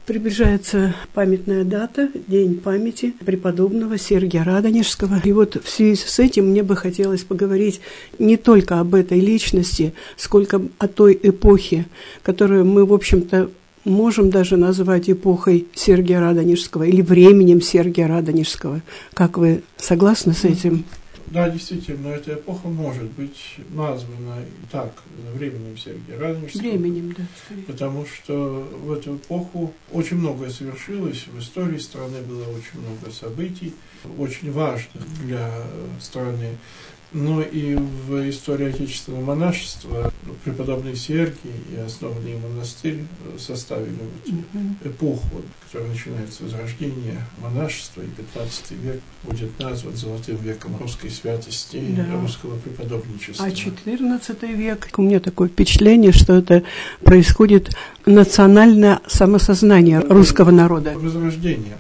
Приближается памятная дата, День памяти преподобного Сергия Радонежского. И вот в связи с этим мне бы хотелось поговорить не только об этой личности, сколько о той эпохе, которую мы, в общем-то, можем даже назвать эпохой Сергия Радонежского или временем Сергия Радонежского. Как вы согласны с этим? Да, действительно, эта эпоха может быть названа так, временем Сергия Радонежского. Временем, да. Скорее. Потому что в эту эпоху очень многое совершилось, в истории страны было очень много событий, очень важных для страны. Но и в истории отечественного монашества преподобный Сергий и основанный монастырь составили эпоху, которая начинается с возрождения монашества, и 15 век будет назван золотым веком русской святости и русского преподобничества. А 14 век, у меня такое впечатление, что это происходит национальное самосознание русского народа. Возрождение.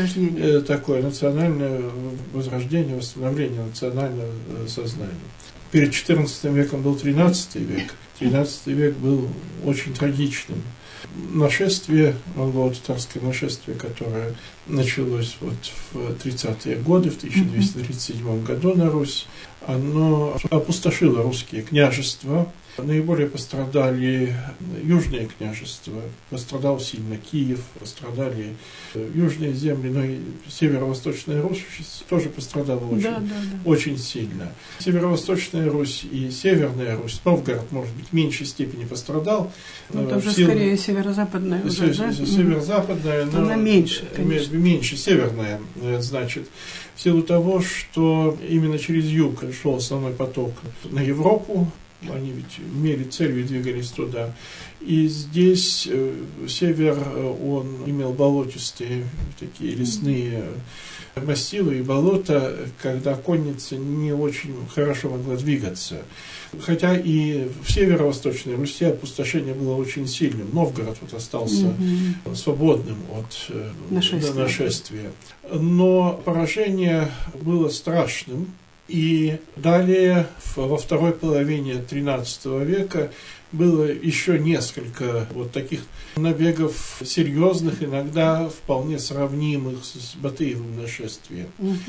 Такое национальное возрождение, восстановление национального сознания. Перед 14 веком был 13 век. 13 век был очень трагичным. Нашествие, монголо-татарское нашествие, которое началось вот в 30-е годы, в 1237 году на Русь, оно опустошило русские княжества. Наиболее пострадали южные княжества, пострадал сильно Киев, пострадали южные земли, но и северо-восточная Русь тоже пострадала очень сильно. Северо-восточная Русь и Северная Русь, Новгород, может быть, в меньшей степени пострадал. Ну, это уже скорее северо-западная. Северо-западная, но она меньше, конечно. Меньше северная, значит, в силу того, что именно через юг шел основной поток на Европу. Они ведь имели целью и двигались туда. И здесь север, он имел болотистые, такие лесные массивы и болота, когда конница не очень хорошо могла двигаться. Хотя и в северо-восточной Руси опустошение было очень сильным. Новгород вот остался свободным от нашествия. Но поражение было страшным. И далее, во второй половине XIII века, было еще несколько вот таких набегов серьезных, иногда вполне сравнимых с Батыевым нашествием.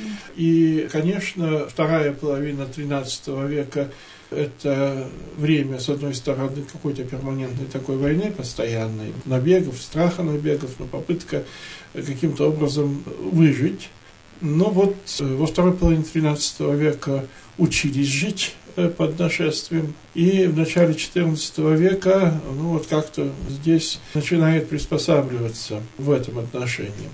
И, конечно, вторая половина XIII века – это время, с одной стороны, какой-то перманентной такой войны, постоянной, набегов, страха набегов, но попытка каким-то образом выжить. Но вот во второй половине XIII века учились жить под нашествием, и в начале XIV века, вот как-то здесь начинает приспосабливаться в этом отношении.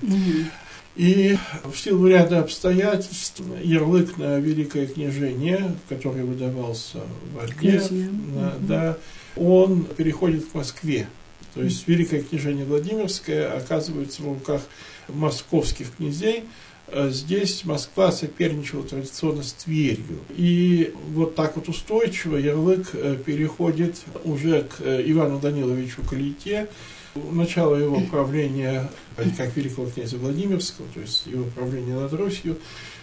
И в силу ряда обстоятельств ярлык на Великое княжение, который выдавался в Орде, он переходит к Москве. То есть Великое княжение Владимирское оказывается в руках московских князей. Здесь Москва соперничала традиционно с Тверью. И вот так вот устойчиво ярлык переходит уже к Ивану Даниловичу Калите. Начало его правления, как великого князя Владимирского, то есть его правление над Русью,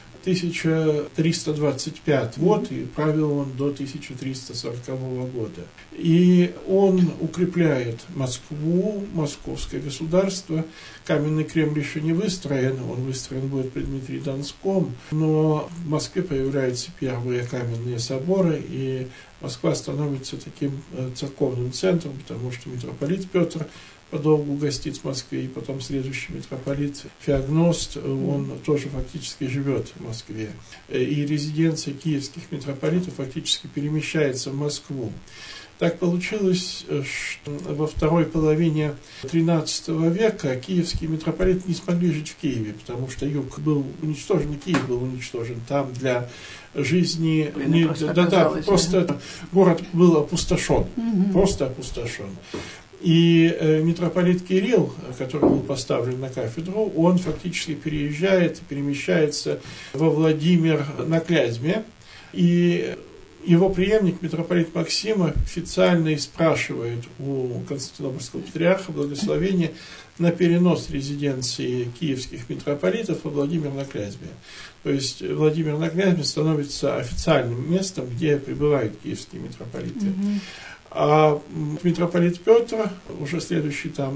1325 год, и правил он до 1340 года. И он укрепляет Москву, московское государство. Каменный Кремль еще не выстроен, он выстроен будет при Дмитрии Донском, но в Москве появляются первые каменные соборы, и Москва становится таким церковным центром, потому что митрополит Петр подолгу гостит в Москве, и потом следующий митрополит Феогност, он тоже фактически живет в Москве. И резиденция киевских митрополитов фактически перемещается в Москву. Так получилось, что во второй половине XIII века киевские митрополиты не смогли жить в Киеве, потому что юг был уничтожен, и Киев был уничтожен. Там для жизни просто город был опустошен, просто опустошен. И митрополит Кирилл, который был поставлен на кафедру, он фактически переезжает, перемещается во Владимир на Клязьме. И его преемник, митрополит Максим, официально спрашивает у Константинопольского патриарха благословения на перенос резиденции киевских митрополитов во Владимир на Клязьме. То есть Владимир на Клязьме становится официальным местом, где пребывают киевские митрополиты. А митрополит Петр, уже следующий там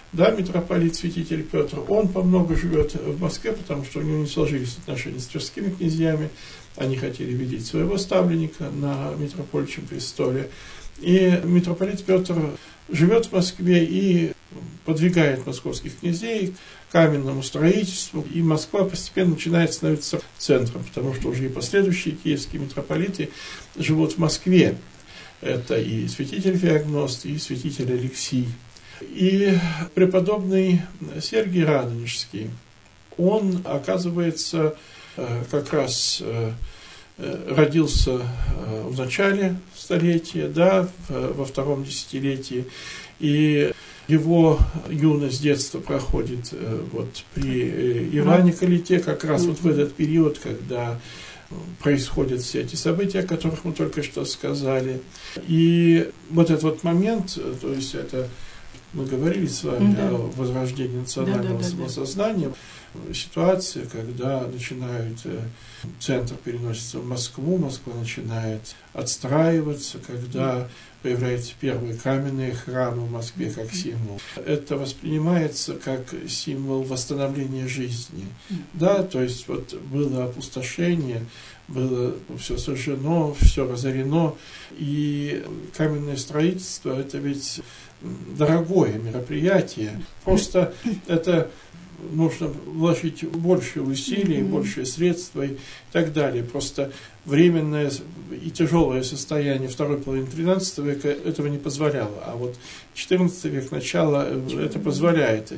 да, митрополит святитель Петр, он помногу живет в Москве, потому что у него не сложились отношения с тверскими князьями, они хотели видеть своего ставленника на митрополичьем престоле. И митрополит Петр живет в Москве и подвигает московских князей к каменному строительству, и Москва постепенно начинает становиться центром, потому что уже и последующие киевские митрополиты живут в Москве. Это и святитель Феогност, и святитель Алексий. И преподобный Сергий Радонежский, он, оказывается, как раз родился в начале столетия, да, во втором десятилетии, и его юность, детство проходит вот при Иване Калите, как раз вот в этот период, когда происходят все эти события, о которых мы только что сказали. И вот этот вот момент, то есть это мы говорили с вами о возрождении национального самосознания, ситуация, когда начинают, центр переносится в Москву, Москва начинает отстраиваться, когда появляются первые каменные храмы в Москве как символ. Это воспринимается как символ восстановления жизни. Да, то есть вот было опустошение, было все сожжено, все разорено, и каменное строительство – это ведь дорогое мероприятие. Просто это нужно вложить больше усилий, больше средств и так далее. Просто временное и тяжелое состояние второй половины XIII века этого не позволяло. А вот XIV век, начало, это позволяет.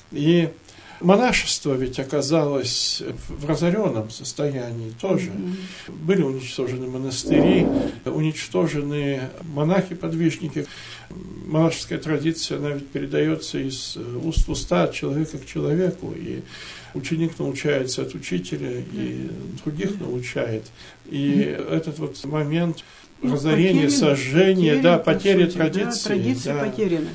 И монашество ведь оказалось в разоренном состоянии тоже. Были уничтожены монастыри, уничтожены монахи-подвижники. Монашеская традиция, она ведь передается из уст в уста, от человека к человеку, и ученик научается от учителя, и других научает. И этот вот момент разорения, сожжения, потери традиции. Традиции потеряны.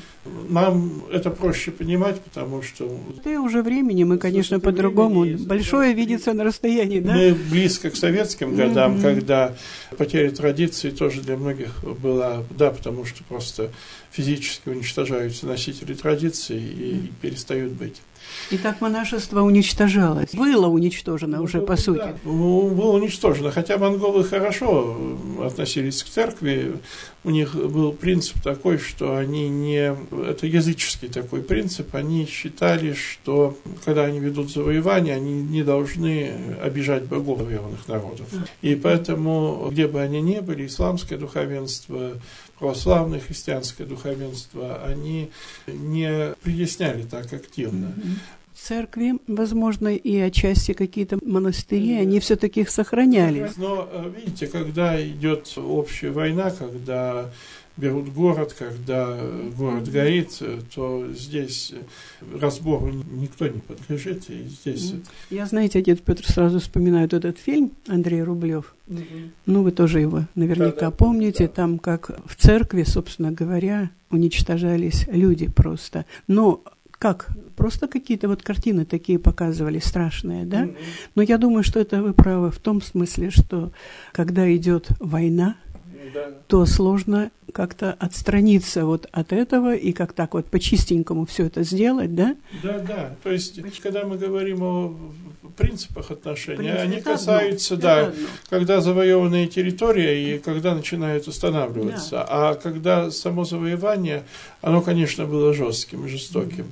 Нам это проще понимать, потому что... Да и уже времени мы, конечно, по-другому. Большое видится на расстоянии, да? Мы близко к советским годам, когда потеря традиции тоже для многих была, да, потому что просто физически уничтожаются носители традиций и перестают быть. И так монашество уничтожалось. Было уничтожено уже, по сути. Да, было уничтожено. Хотя монголы хорошо относились к церкви. У них был принцип такой, что они не... Это языческий такой принцип. Они считали, что когда они ведут завоевания, они не должны обижать богов завоеванных народов. И поэтому, где бы они ни были, исламское духовенство, православное христианское духовенство, они не приясняли так активно. Церкви, возможно, и отчасти какие-то монастыри, они все-таки их сохраняли. Но, видите, когда идет общая война, когда берут город, когда город горит, то здесь разбору никто не подлежит. И здесь... Я, знаете, отец Петр, сразу вспоминаю этот фильм Андрей Рублев. Ну, вы тоже его наверняка помните. Да. Там, как в церкви, собственно говоря, уничтожались люди просто. Но как? Просто какие-то вот картины такие показывали, страшные, да? Но я думаю, что это вы правы в том смысле, что когда идет война, то сложно как-то отстраниться вот от этого и как так вот по-чистенькому все это сделать, да? Да. То есть, когда мы говорим о принципах отношений, они касаются, когда завоеванная территория и когда начинают устанавливаться. Да. А когда само завоевание, оно, конечно, было жестким и жестоким.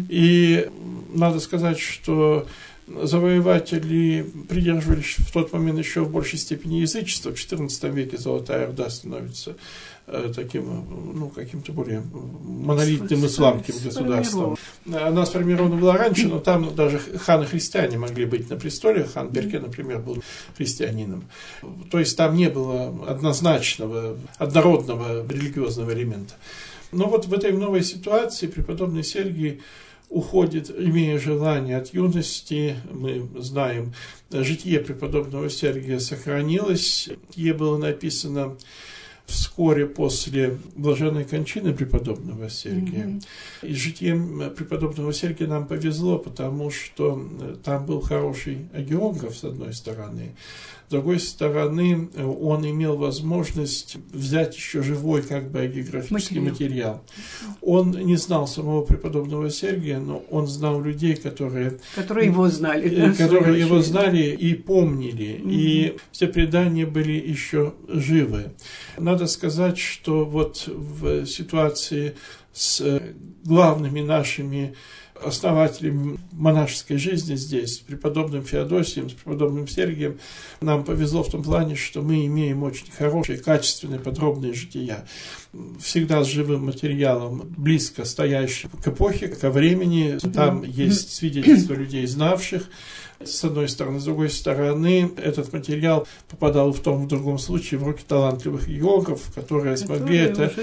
И надо сказать, что завоеватели придерживались в тот момент еще в большей степени язычества. В XIV веке Золотая Орда становится таким, каким-то более монолитным исламским государством. Она сформирована была раньше, но там даже ханы-христиане могли быть на престоле. Хан Берке, например, был христианином. То есть там не было однозначного, однородного религиозного элемента. Но вот в этой новой ситуации преподобный Сергий уходит, имея желание от юности. Мы знаем, житие преподобного Сергия сохранилось. Ей было написано вскоре после блаженной кончины преподобного Сергия. И житием преподобного Сергия нам повезло, потому что там был хороший агеограф, с одной стороны. С другой стороны, он имел возможность взять еще живой агеографический материал. Он не знал самого преподобного Сергия, но он знал людей, которые его знали. Которые его знали и помнили. И все предания были еще живы. Надо сказать, что вот в ситуации с главными нашими основателями монашеской жизни здесь, с преподобным Феодосием, с преподобным Сергием, нам повезло в том плане, что мы имеем очень хорошие, качественные, подробные жития. Всегда с живым материалом, близко стоящим к эпохе, ко времени. Там есть свидетельства людей, знавших, с одной стороны. С другой стороны, этот материал попадал в том, в другом случае в руки талантливых географов, которые смогли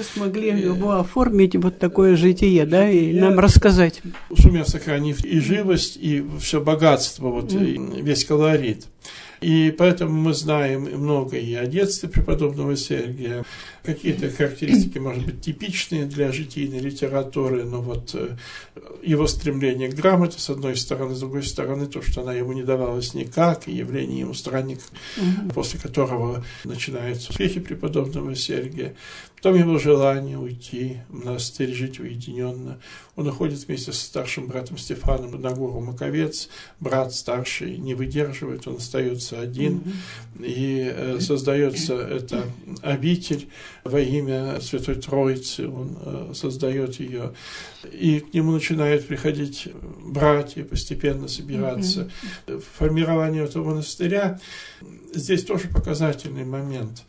его оформить, вот такое житие, да, и нам рассказать. Сумев сохранив и живость, и все богатство, вот, и весь колорит. И поэтому мы знаем много и о детстве преподобного Сергия. Какие-то характеристики, может быть, типичные для житийной литературы, но вот его стремление к грамоте, с одной стороны, с другой стороны, то, что она ему не давалась никак, и явление ему странника, после которого начинаются успехи преподобного Сергия. Потом его желание уйти в монастырь, жить уединенно. Он уходит вместе со старшим братом Стефаном на гору Маковец. Брат старший не выдерживает, он остается один. И создается эта обитель во имя Святой Троицы. Он создает ее. И к нему начинают приходить братья, постепенно собираться. Формирование этого монастыря здесь тоже показательный момент.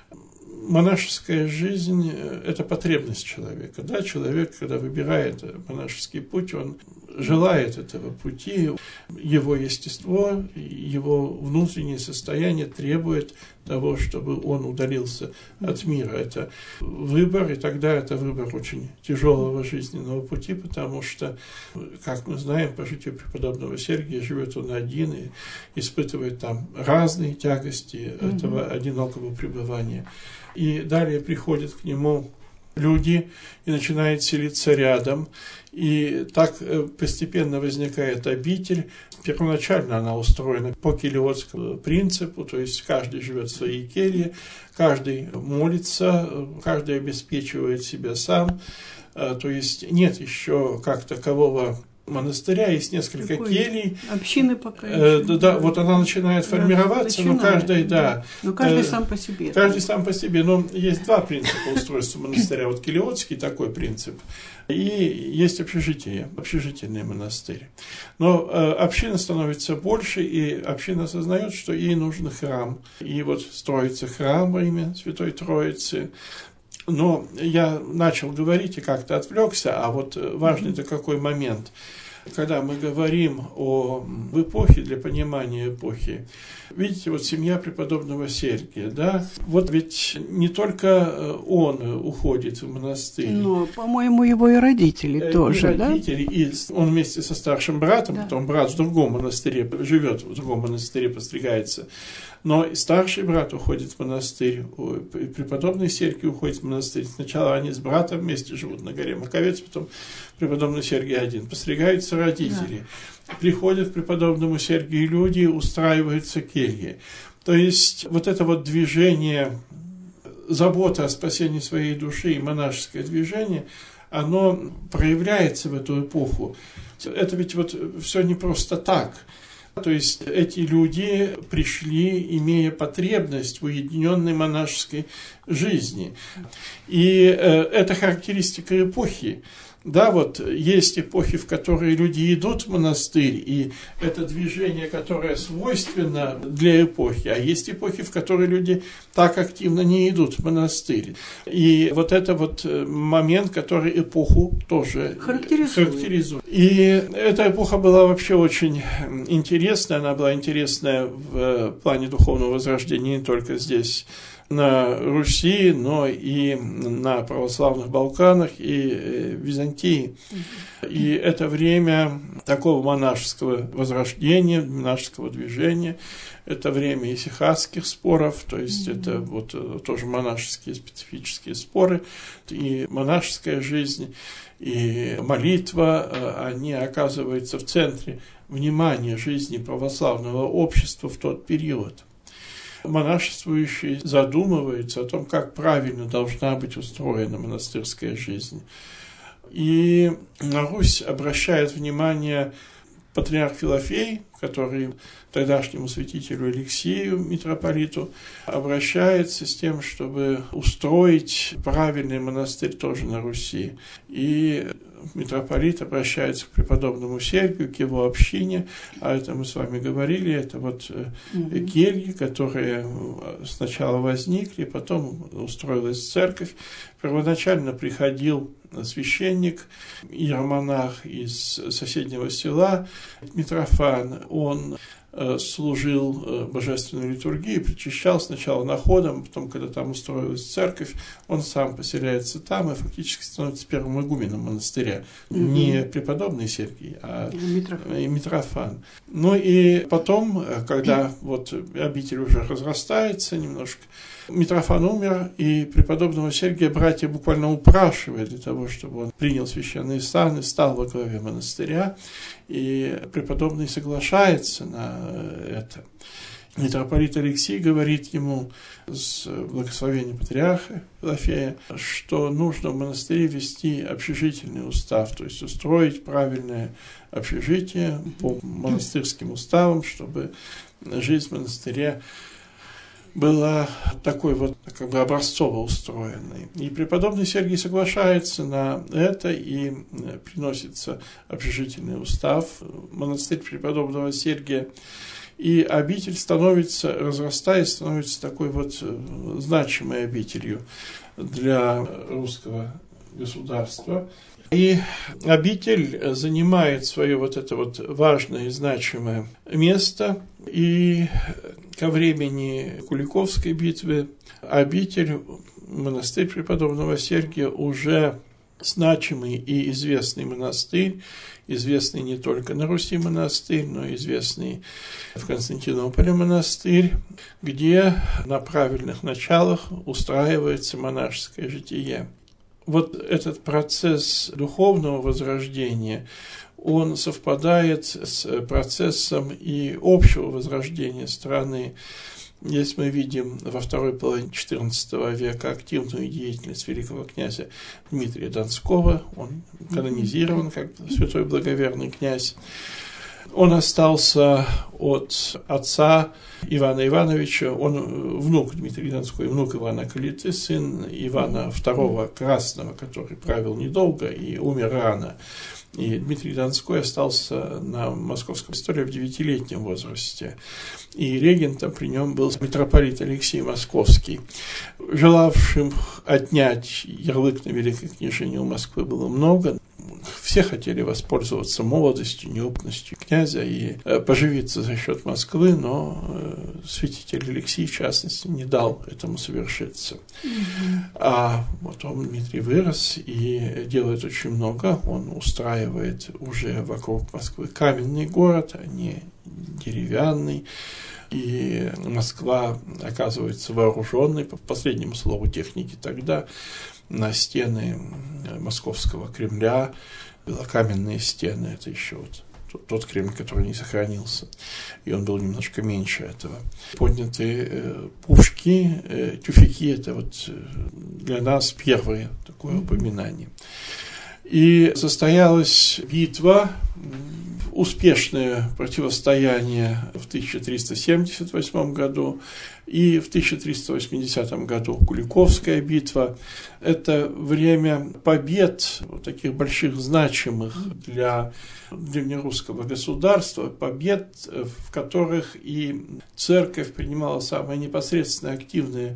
Монашеская жизнь – это потребность человека. Да? Человек, когда выбирает монашеский путь, он желает этого пути. Его естество, его внутреннее состояние требует того, чтобы он удалился от мира. Это выбор, и тогда это выбор очень тяжелого жизненного пути, потому что, как мы знаем, по житию преподобного Сергия живет он один и испытывает там разные тягости этого одинокого пребывания. И далее приходят к нему люди и начинают селиться рядом. И так постепенно возникает обитель. Первоначально она устроена по келиотскому принципу, то есть каждый живет в своей келье, каждый молится, каждый обеспечивает себя сам. То есть нет еще как такового монастыря, есть несколько келий. Общины пока. Да, вот она начинает формироваться, но каждый, но каждый сам по себе. Каждый сам по себе. Но есть два принципа устройства монастыря. Вот келиотский такой принцип, и есть общежитийный монастырь. Но община становится больше, и община осознает, что ей нужен храм. И вот строится храм во имя Святой Троицы. Но я начал говорить и как-то отвлекся, а вот важный-то какой момент. Когда мы говорим о эпохе, для понимания эпохи, видите, вот семья преподобного Сергия, да, вот ведь не только он уходит в монастырь. Но, по-моему, его и родители тоже, да? Родители, и он вместе со старшим братом, потом брат в другом монастыре живет, в другом монастыре постригается. Но и старший брат уходит в монастырь, и преподобный Сергий уходит в монастырь. Сначала они с братом вместе живут на горе Маковец, потом преподобный Сергий один. Постригаются родители. Да. Приходят к преподобному Сергию люди, устраиваются кельи. То есть вот это вот движение, забота о спасении своей души и монашеское движение, оно проявляется в эту эпоху. Это ведь вот все не просто так. То есть эти люди пришли, имея потребность в уединенной монашеской жизни. И это характеристика эпохи. Да, вот есть эпохи, в которые люди идут в монастырь, и это движение, которое свойственно для эпохи, а есть эпохи, в которые люди так активно не идут в монастырь. И вот это вот момент, который эпоху тоже характеризует. И эта эпоха была вообще очень интересная, она была интересная в плане духовного возрождения не только здесь, на Руси, но и на православных Балканах и Византии. И это время такого монашеского возрождения, монашеского движения. Это время исихастских споров, то есть это вот тоже монашеские специфические споры, и монашеская жизнь, и молитва, они оказываются в центре внимания жизни православного общества в тот период. Монашествующие задумываются о том, как правильно должна быть устроена монастырская жизнь. И на Русь обращает внимание патриарх Филофей, который тогдашнему святителю Алексею, митрополиту, обращается с тем, чтобы устроить правильный монастырь тоже на Руси. И митрополит обращается к преподобному Сергию, к его общине, а это мы с вами говорили, это вот кельи, которые сначала возникли, потом устроилась церковь. Первоначально приходил священник, иеромонах из соседнего села, Митрофан. Он служил божественную литургию, причащал сначала находом, потом, когда там устроилась церковь, он сам поселяется там и фактически становится первым игуменом монастыря. Не преподобный Сергий, а Митрофан. Ну и потом, когда вот обитель уже разрастается немножко, Митрофан умер, и преподобного Сергия братья буквально упрашивают для того, чтобы он принял священный сан и стал во главе монастыря. И преподобный соглашается на это. Митрополит Алексий говорит ему с благословения патриарха Филофея, что нужно в монастыре вести общежительный устав, то есть устроить правильное общежитие по монастырским уставам, чтобы жизнь в монастыре была такой вот как бы образцово устроенной. И преподобный Сергий соглашается на это, и приносится общежительный устав, монастырь преподобного Сергия, и обитель становится, разрастаясь, становится такой вот значимой обителью для русского государства. И обитель занимает свое вот это вот важное и значимое место, и ко времени Куликовской битвы обитель, монастырь преподобного Сергия уже значимый и известный монастырь, известный не только на Руси монастырь, но и известный в Константинополе монастырь, где на правильных началах устраивается монашеское житие. Вот этот процесс духовного возрождения, он совпадает с процессом и общего возрождения страны. Здесь мы видим во второй половине XIV века активную деятельность великого князя Дмитрия Донского. Он канонизирован как святой благоверный князь. Он остался от отца Ивана Ивановича, он внук Дмитрия Донской, внук Ивана Калиты, сын Ивана II Красного, который правил недолго и умер рано. И Дмитрий Донской остался на московском престоле в 9-летнем возрасте. И регентом при нем был митрополит Алексей Московский. Желавшим отнять ярлык на великой княжине у Москвы было много. Все хотели воспользоваться молодостью, неопытностью князя и поживиться за счет Москвы, но святитель Алексий, в частности, не дал этому совершиться. А потом Дмитрий вырос и делает очень много. Он устраивает уже вокруг Москвы каменный город, а не деревянный. И Москва оказывается вооруженной, по последнему слову техники тогда, на стены Московского Кремля, белокаменные стены, это еще вот тот Кремль, который не сохранился, и он был немножко меньше этого. Подняты пушки, тюфяки, это вот для нас первое такое упоминание. И состоялась битва, успешное противостояние в 1378 году и в 1380 году Куликовская битва. Это время побед, вот таких больших, значимых для древнерусского государства, побед, в которых и церковь принимала самое непосредственное активное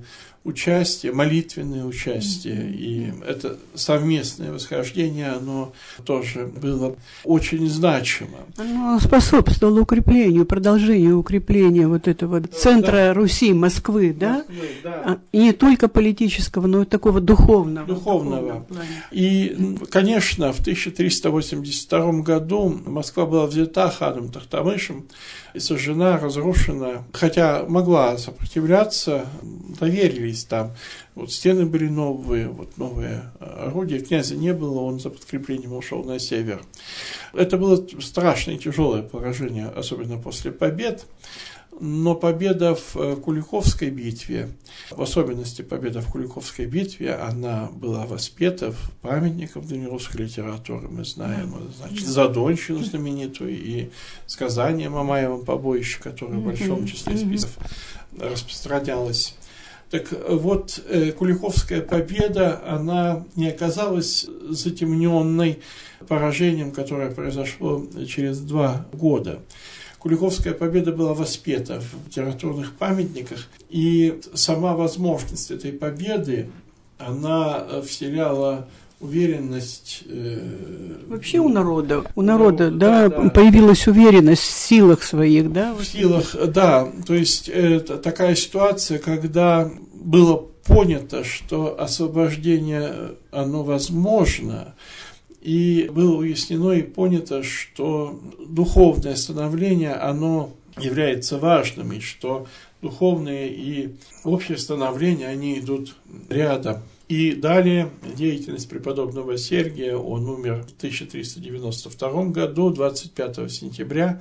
участие, молитвенное участие. И это совместное восхождение, оно тоже было очень значимо. Оно способствовало укреплению, продолжению укрепления вот этого центра Руси, Москвы, да? Да. И не только политического, но и такого духовного. Духовного. И, конечно, в 1382 году Москва была взята ханом Тохтамышем и сожжена, разрушена. Хотя могла сопротивляться, доверились там. Вот стены были новые, вот новые орудия. Князя не было, он за подкреплением ушел на север. Это было страшное и тяжелое поражение, особенно после побед. Но победа в Куликовской битве, в особенности победа в Куликовской битве, она была воспета в памятниках древнерусской литературы. Мы знаем, значит, Задонщину знаменитую и сказание о Мамаевом побоище, которое в большом числе списков распространялось. Так вот, Куликовская победа, она не оказалась затемненной поражением, которое произошло через 2 года. Куликовская победа была воспета в литературных памятниках, и сама возможность этой победы, она вселяла уверенность. Вообще у народа, появилась уверенность в силах своих, да? В силах, да. То есть это такая ситуация, когда было понято, что освобождение, оно возможно, и было уяснено и понято, что духовное становление, оно является важным, и что духовное и общее становление, они идут рядом. И далее деятельность преподобного Сергия, он умер в 1392 году, 25 сентября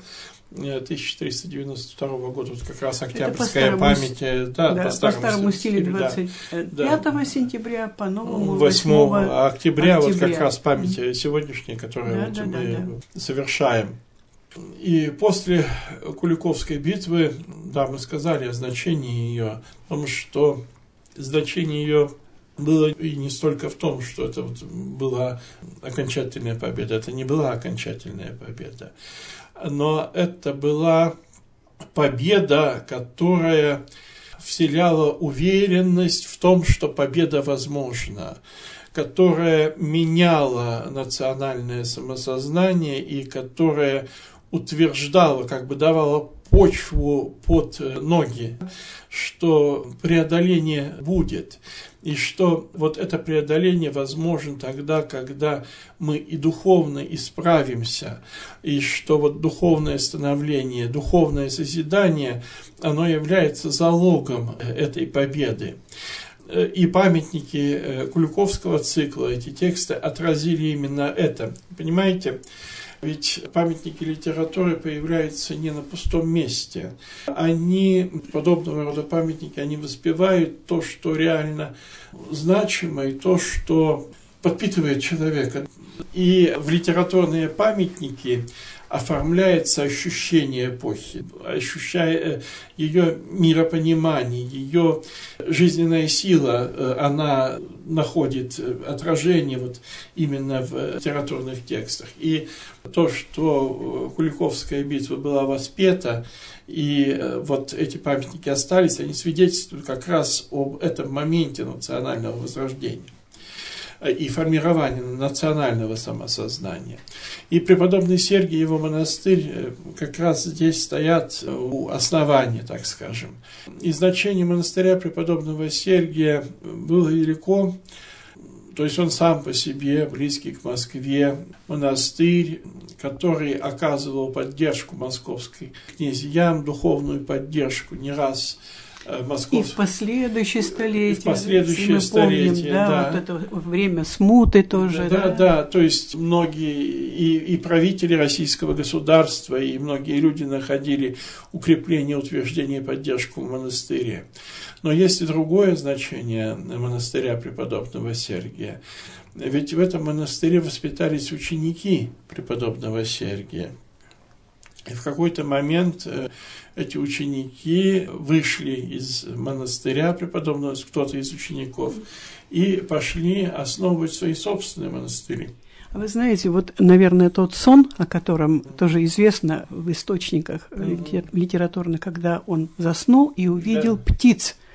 1392 года, вот как раз октябрьская память, по старому стилю 25 сентября, по новому 8 октября, вот как раз память сегодняшняя, которую мы совершаем. И после Куликовской битвы, мы сказали о значении ее, потому что значение ее было и не столько в том, что это вот была окончательная победа, это не была окончательная победа, но это была победа, которая вселяла уверенность в том, что победа возможна, которая меняла национальное самосознание и которая утверждала, давала почву под ноги, что преодоление будет, и что вот это преодоление возможно тогда, когда мы и духовно исправимся, и что вот духовное становление, духовное созидание, оно является залогом этой победы. И памятники Куликовского цикла, эти тексты отразили именно это. Понимаете? Ведь памятники литературы появляются не на пустом месте. Они, подобного рода памятники, они воспевают то, что реально значимо, и то, что подпитывает человека. И в литературные памятники оформляется ощущение эпохи, ощущая ее миропонимание, ее жизненная сила, она находит отражение вот именно в литературных текстах. И то, что Куликовская битва была воспета, и вот эти памятники остались, они свидетельствуют как раз об этом моменте национального возрождения и формирования национального самосознания. И преподобный Сергий и его монастырь как раз здесь стоят у основания, так скажем. И значение монастыря преподобного Сергия было велико, то есть он сам по себе близкий к Москве, монастырь, который оказывал поддержку московской князьям, духовную поддержку не раз. И в последующие столетия. В последующие столетия, да. Вот это время смуты тоже. Да, то есть многие и правители российского государства, и многие люди находили укрепление, утверждение и поддержку в монастыре. Но есть и другое значение монастыря преподобного Сергия. Ведь в этом монастыре воспитались ученики преподобного Сергия. И в какой-то момент эти ученики вышли из монастыря преподобного, кто-то из учеников, и пошли основывать свои собственные монастыри. Вы знаете, вот, наверное, тот сон, о котором тоже известно в источниках литературных, когда он заснул и увидел птиц,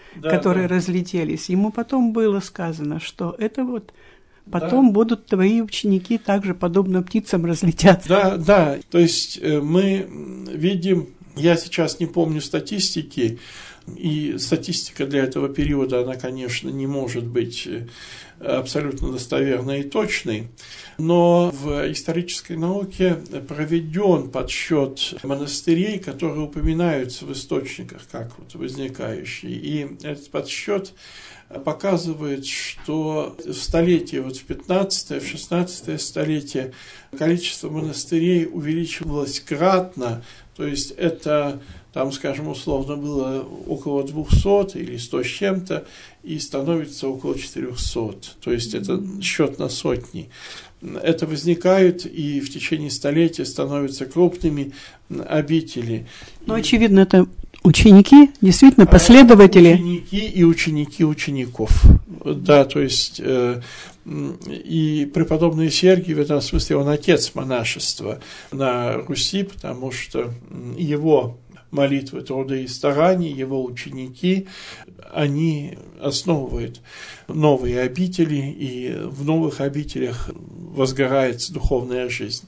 которые разлетелись. Ему потом было сказано, что это вот потом будут твои ученики также, подобно птицам, разлетятся. Да. То есть мы видим, я сейчас не помню статистики, и статистика для этого периода, она, конечно, не может быть абсолютно достоверной и точной, но в исторической науке проведен подсчет монастырей, которые упоминаются в источниках как вот возникающие. И этот подсчет показывает, что в столетие, вот в 15-е, в 16-е столетие количество монастырей увеличивалось кратно, то есть это, там, скажем, условно было около 200 или 100 с чем-то, и становится около 400, то есть это счет на сотни. Это возникают и в течение столетия становятся крупными обители. Ну, очевидно, это ученики, действительно, последователи. Ученики и ученики учеников. Да, то есть и преподобный Сергий, в этом смысле, он отец монашества на Руси, потому что его молитвы, труды и старания, его ученики, они основывают новые обители, и в новых обителях возгорается духовная жизнь.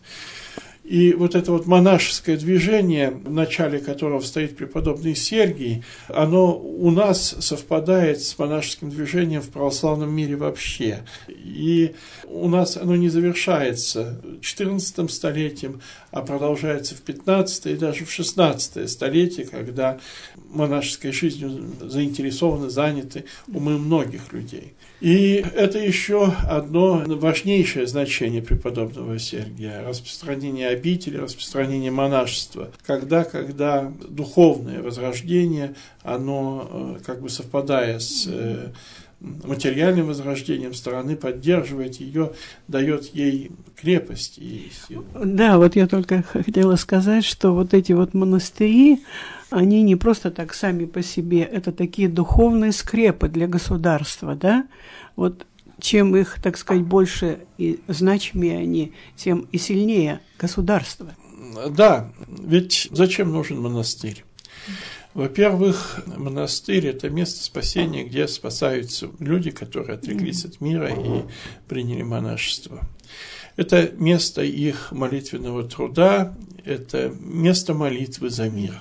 И вот это вот монашеское движение, в начале которого стоит преподобный Сергий, оно у нас совпадает с монашеским движением в православном мире вообще. И у нас оно не завершается XIV столетием, а продолжается в XV и даже в XVI столетие, когда монашеской жизнью заинтересованы, заняты умы многих людей. И это еще одно важнейшее значение преподобного Сергия – распространение обители, распространение монашества. Когда духовное возрождение, оно как бы совпадая с материальным возрождением стороны, поддерживает ее, дает ей крепость и силу. Да, вот я только хотела сказать, что вот эти вот монастыри, они не просто так сами по себе, это такие духовные скрепы для государства, да? Вот чем их, так сказать, больше и значимее они, тем и сильнее государство. Да, ведь зачем нужен монастырь? Во-первых, монастырь – это место спасения, где спасаются люди, которые отреклись от мира и приняли монашество. Это место их молитвенного труда, это место молитвы за мир.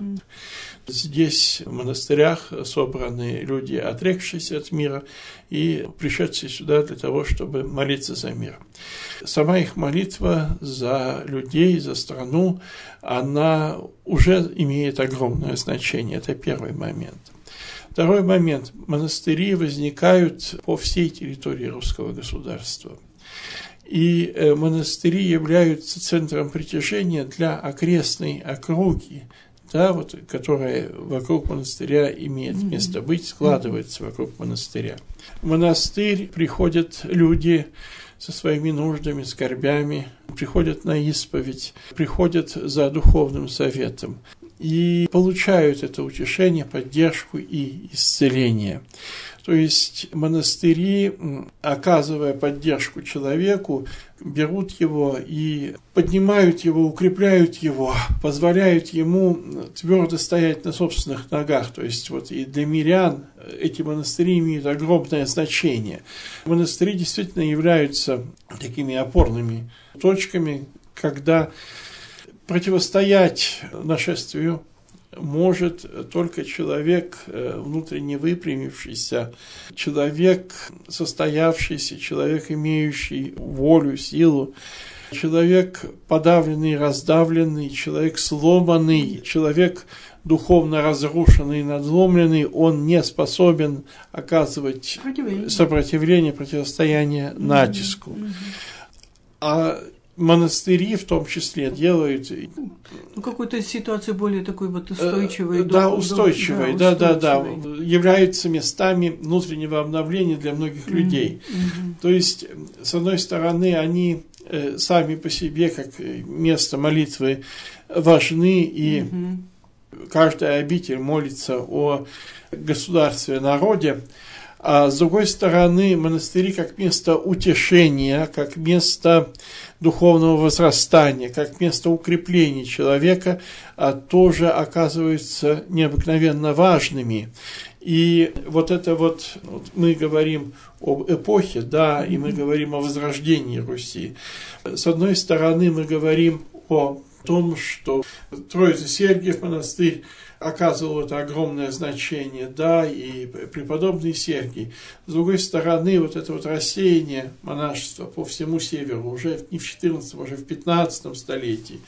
Здесь в монастырях собраны люди, отрекшиеся от мира, и пришедшие сюда для того, чтобы молиться за мир. Сама их молитва за людей, за страну, она уже имеет огромное значение. Это первый момент. Второй момент. Монастыри возникают по всей территории русского государства. И монастыри являются центром притяжения для окрестной округи, да, вот, которая вокруг монастыря имеет место быть, складывается вокруг монастыря. В монастырь приходят люди со своими нуждами, скорбями, приходят на исповедь, приходят за духовным советом и получают это утешение, поддержку и исцеление. То есть монастыри, оказывая поддержку человеку, берут его и поднимают его, укрепляют его, позволяют ему твердо стоять на собственных ногах. То есть вот и для мирян эти монастыри имеют огромное значение. Монастыри действительно являются такими опорными точками, когда противостоять нашествию может только человек внутренне выпрямившийся, человек состоявшийся, человек, имеющий волю, силу, человек подавленный, раздавленный, человек сломанный, человек духовно разрушенный, надломленный, он не способен оказывать сопротивление, противостояние натиску. А монастыри в том числе делают... Ну, какую-то ситуацию более такой вот устойчивой. Да, устойчивой, да. Являются местами внутреннего обновления для многих людей. То есть, с одной стороны, они сами по себе, как место молитвы, важны, и каждая обитель молится о государстве, народе. А с другой стороны, монастыри как место утешения, как место духовного возрастания, как место укрепления человека, тоже оказываются необыкновенно важными. И вот это вот мы говорим об эпохе, да, и мы говорим о возрождении Руси. С одной стороны, мы говорим о том, что Троице-Сергиев монастырь оказывал это огромное значение, да, и преподобный Сергий. С другой стороны, вот это вот рассеяние монашества по всему северу, уже не в XIV, уже в XV столетии,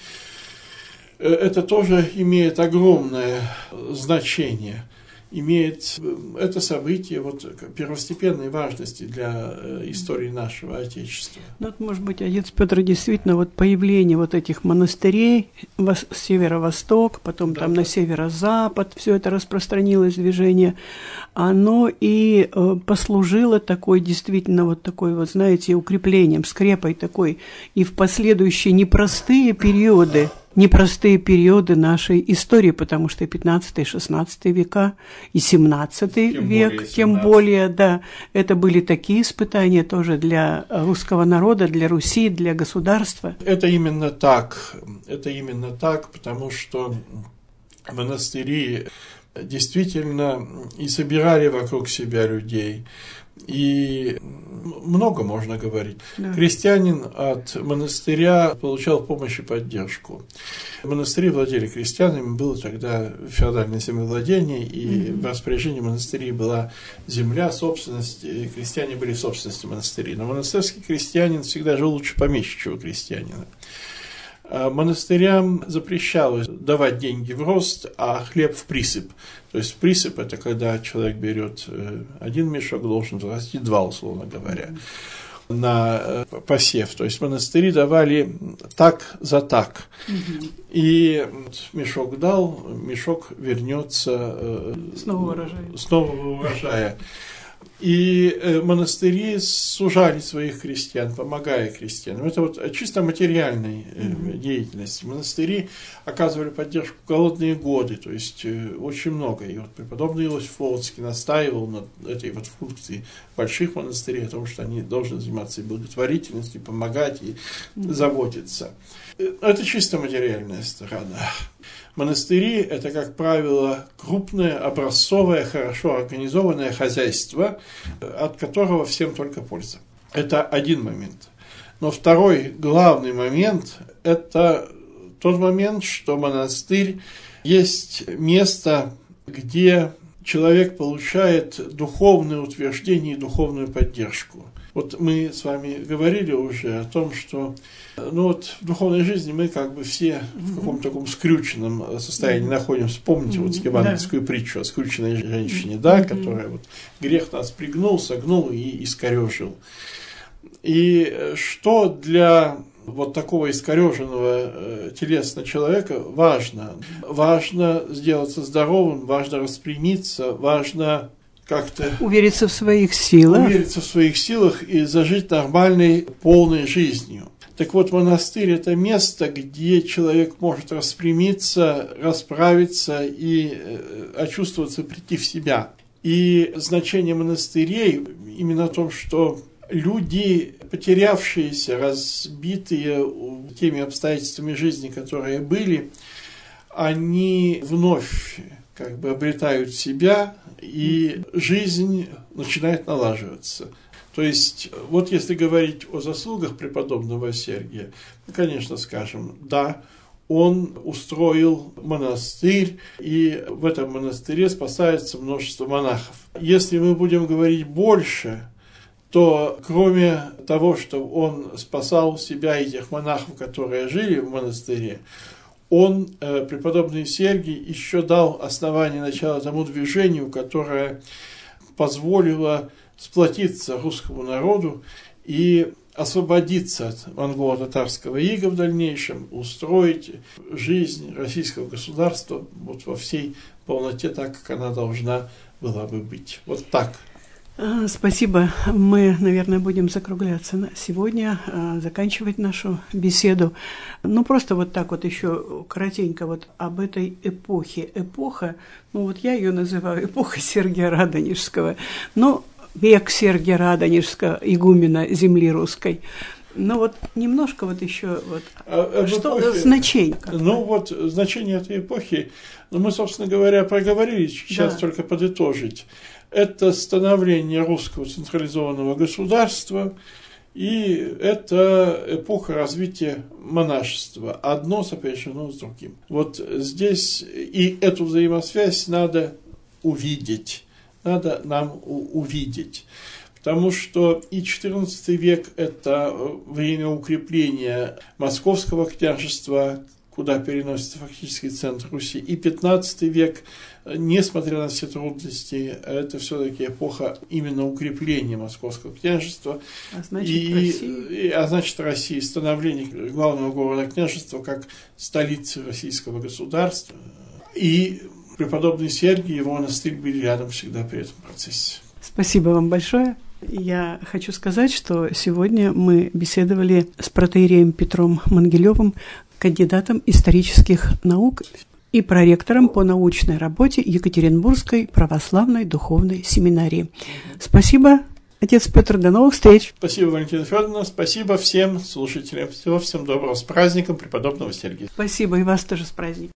это тоже имеет огромное значение. Имеет это событие вот первостепенной важности для истории нашего Отечества. Ну, вот, может быть, отец Петр, действительно, вот появление вот этих монастырей, северо-восток, потом там на северо-запад, все это распространилось движение, оно и послужило такой, действительно, вот такой, вот, знаете, укреплением, скрепой такой, и в последующие непростые периоды нашей истории, потому что и 15-й, 16 века, и 17 век, тем более, да, это были такие испытания тоже для русского народа, для Руси, для государства. Это именно так, потому что монастыри действительно и собирали вокруг себя людей, и много можно говорить. Да. Крестьянин от монастыря получал помощь и поддержку. Монастыри владели крестьянами, было тогда феодальное землевладение, и в распоряжении монастырей была земля, собственность, и крестьяне были в собственности монастырей. Но монастырский крестьянин всегда жил лучше помещичьего крестьянина. Монастырям запрещалось давать деньги в рост, а хлеб в присып. То есть присып – это когда человек берет один мешок, должен взрастить два, условно говоря, на посев. То есть монастыри давали так за так. И мешок дал, мешок вернется с нового урожая. И монастыри сужали своих крестьян, помогая крестьянам. Это вот чисто материальной деятельности. Монастыри оказывали поддержку в голодные годы, то есть очень много. И вот преподобный Иосиф Волоцкий настаивал на этой вот функции больших монастырей, о том, что они должны заниматься и благотворительностью, помогать и заботиться. Это чисто материальная сторона. Монастыри – это, как правило, крупное, образцовое, хорошо организованное хозяйство, от которого всем только польза. Это один момент. Но второй главный момент – это тот момент, что монастырь есть место, где человек получает духовное утверждение и духовную поддержку. Вот мы с вами говорили уже о том, что в духовной жизни мы как бы все в каком-то таком скрюченном состоянии находимся. Помните вот евангельскую притчу о скрюченной женщине, да, которая вот грех нас пригнул, согнул и искорежил. И что для вот такого искореженного телесно человека важно? Важно сделаться здоровым, важно распрямиться, важно как-то увериться в своих силах и зажить нормальной, полной жизнью. Так вот, монастырь – это место, где человек может распрямиться, расправиться и очувствоваться, прийти в себя. И значение монастырей именно в том, что люди, потерявшиеся, разбитые теми обстоятельствами жизни, которые были, они вновь как бы обретают себя, и жизнь начинает налаживаться. То есть, вот если говорить о заслугах преподобного Сергия, мы, конечно, скажем, да, он устроил монастырь, и в этом монастыре спасается множество монахов. Если мы будем говорить больше, то кроме того, что он спасал себя и тех монахов, которые жили в монастыре, он, преподобный Сергий, еще дал основание начала тому движению, которое позволило сплотиться русскому народу и освободиться от монголо-татарского ига в дальнейшем, устроить жизнь российского государства вот во всей полноте, так, как она должна была бы быть. Вот так. Спасибо. Мы, наверное, будем закругляться на сегодня, заканчивать нашу беседу. Просто вот так вот еще коротенько вот об этой эпохе. Эпоха, я ее называю эпоха Сергия Радонежского. Но век Сергия Радонежского, игумена земли русской. Ну вот немножко вот еще вот что эпохе, значение. Ну вот значение этой эпохи, мы, собственно говоря, проговорили, сейчас только подытожить. Это становление русского централизованного государства, и это эпоха развития монашества. Одно сопряжено с другим. Вот здесь и эту взаимосвязь надо увидеть. Надо нам увидеть. Потому что и XIV век – это время укрепления Московского княжества, куда переносится фактически центр Руси, и XV век, несмотря на все трудности, это все-таки эпоха именно укрепления Московского княжества, а значит России, становления главного города княжества как столицы российского государства. И преподобный Сергий и его монастырь были рядом всегда при этом процессе. Спасибо вам большое. Я хочу сказать, что сегодня мы беседовали с протоиереем Петром Мангелевым, кандидатом исторических наук и проректором по научной работе Екатеринбургской православной духовной семинарии. Спасибо, отец Петр, до новых встреч. Спасибо, Валентина Федоровна, спасибо всем слушателям. Всего всем доброго, с праздником преподобного Сергия. Спасибо, и вас тоже с праздником.